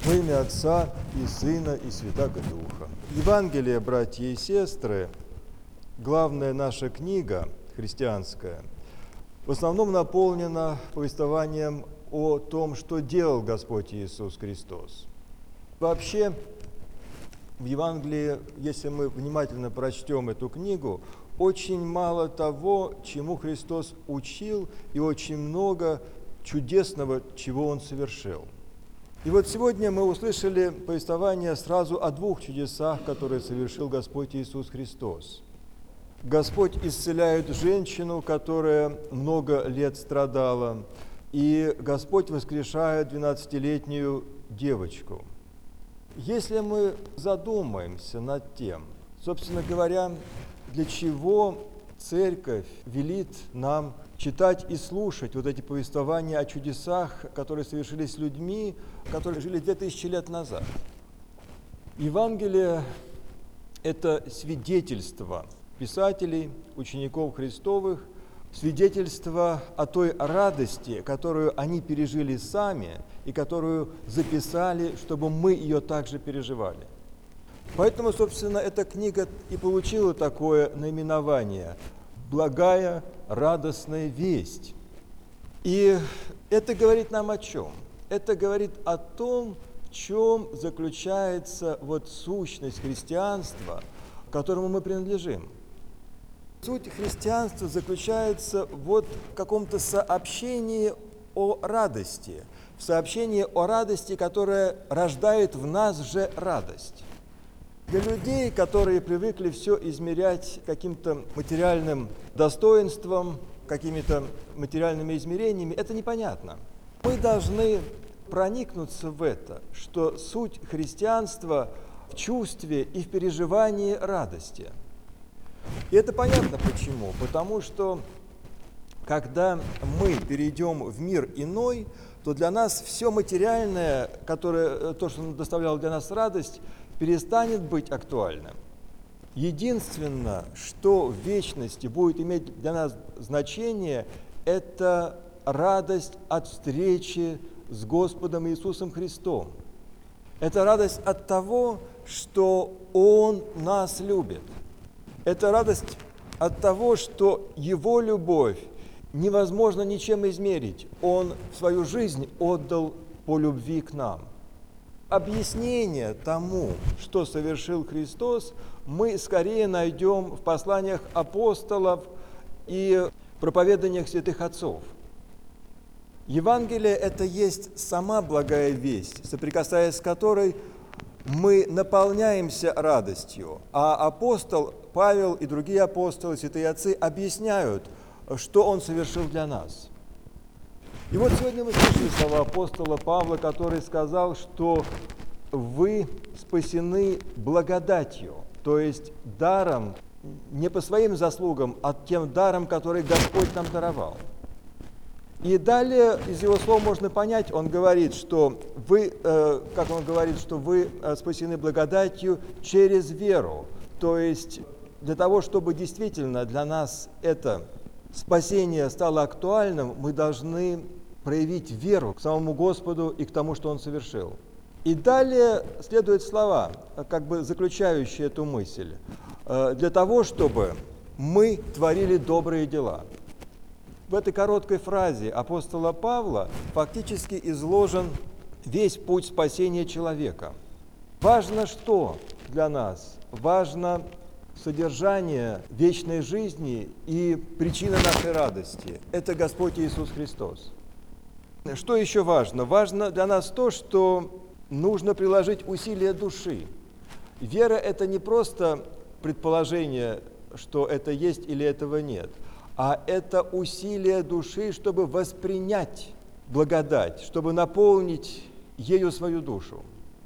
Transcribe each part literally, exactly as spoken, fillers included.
Во имя Отца и Сына и Святаго Духа. Евангелие, братья и сестры, главная наша книга христианская, в основном наполнена повествованием о том, что делал Господь Иисус Христос. Вообще, в Евангелии, если мы внимательно прочтем эту книгу, очень мало того, чему Христос учил, и очень много чудесного, чего Он совершил. И вот сегодня мы услышали повествование сразу о двух чудесах, которые совершил Господь Иисус Христос. Господь исцеляет женщину, которая много лет страдала, и Господь воскрешает двенадцатилетнюю девочку. Если мы задумаемся над тем, собственно говоря, для чего Церковь велит нам читать и слушать вот эти повествования о чудесах, которые совершились с людьми, которые жили две тысячи лет назад. Евангелие – это свидетельство писателей, учеников Христовых, свидетельство о той радости, которую они пережили сами и которую записали, чтобы мы ее также переживали. Поэтому, собственно, эта книга и получила такое наименование «Благая, радостная весть». И это говорит нам о чем? Это говорит о том, в чем заключается вот сущность христианства, к которому мы принадлежим. Суть христианства заключается вот в каком-то сообщении о радости, в сообщении о радости, которая рождает в нас же радость. Для людей, которые привыкли все измерять каким-то материальным достоинством, какими-то материальными измерениями, это непонятно. Мы должны проникнуться в это, что суть христианства в чувстве и в переживании радости. И это понятно почему. Потому что, когда мы перейдем в мир иной, то для нас все материальное, которое, то, что доставляло для нас радость, перестанет быть актуальным. Единственное, что в вечности будет иметь для нас значение, это радость от встречи с Господом Иисусом Христом. Это радость от того, что Он нас любит. Это радость от того, что Его любовь невозможно ничем измерить. Он свою жизнь отдал по любви к нам. Объяснение тому, что совершил Христос, мы скорее найдем в посланиях апостолов и проповеданиях святых отцов. Евангелие – это есть сама благая весть, соприкасаясь с которой мы наполняемся радостью, а апостол Павел и другие апостолы, святые отцы, объясняют, что он совершил для нас. И вот сегодня мы слышали слова апостола Павла, который сказал, что вы спасены благодатью, то есть даром, не по своим заслугам, а тем даром, который Господь нам даровал. И далее из его слов можно понять, он говорит, что вы, э, как он говорит, что вы спасены благодатью через веру, то есть для того, чтобы действительно для нас это спасение стало актуальным, мы должны проявить веру к самому Господу и к тому, что Он совершил. И далее следуют слова, как бы заключающие эту мысль. Для того, чтобы мы творили добрые дела. В этой короткой фразе апостола Павла фактически изложен весь путь спасения человека. Важно что для нас? Важно содержание вечной жизни и причина нашей радости. Это Господь Иисус Христос. Что еще важно? Важно для нас то, что нужно приложить усилия души. Вера – это не просто предположение, что это есть или этого нет, а это усилие души, чтобы воспринять благодать, чтобы наполнить ею свою душу.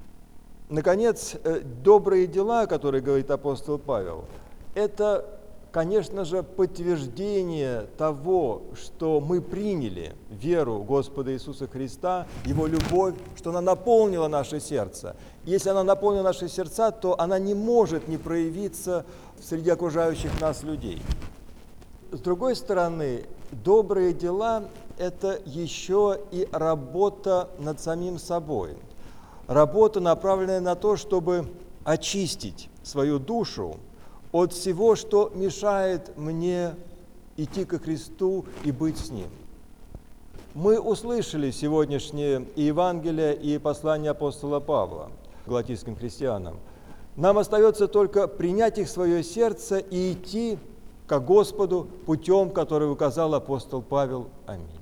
Наконец, добрые дела, о которых говорит апостол Павел, это, конечно же, подтверждение того, что мы приняли веру Господа Иисуса Христа, Его любовь, что она наполнила наше сердце. Если она наполнила наши сердца, то она не может не проявиться среди окружающих нас людей. С другой стороны, добрые дела – это еще и работа над самим собой. работа, направленная на то, чтобы очистить свою душу от всего, что мешает мне идти ко Христу и быть с Ним. Мы услышали сегодняшнее и Евангелие, и послание апостола Павла галатийским христианам. Нам остается только принять их в свое сердце и идти ко Господу путем, который указал апостол Павел. Аминь.